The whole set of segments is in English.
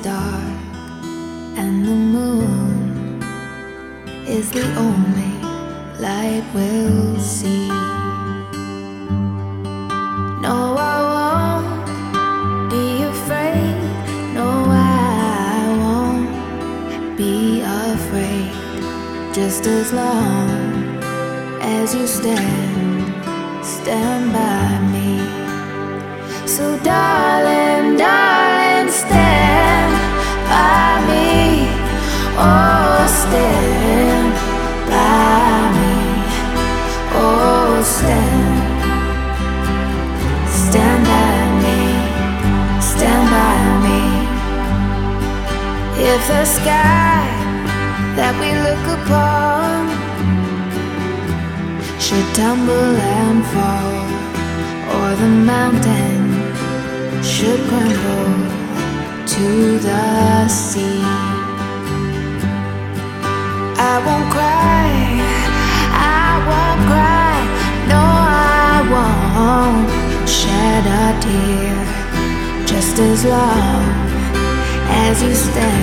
dark and the moon is the only light we'll see. No, I won't be afraid. No, I won't be afraid. Just as long as you stand by me. So darling, darling, stand by me. Oh, stand by me. Oh, stand by me. Stand by me. If the sky that we look upon should tumble and fall, or the mountain should crumble to the sea, I won't cry, I won't cry. No, I won't shed a tear. Just as long as you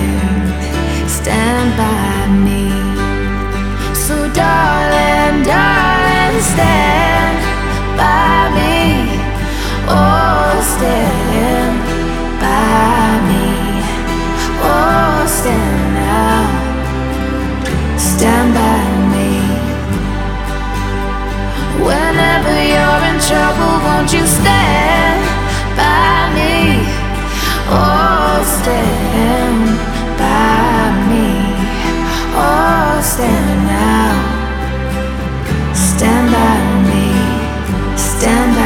stand by me. So darling, darling, stand by me. Oh, stand by me. Oh, stand now. Stand by me. Whenever you're in trouble, won't you stand by me? Oh, stand by me. Oh, stand now. Stand by me. Stand by me.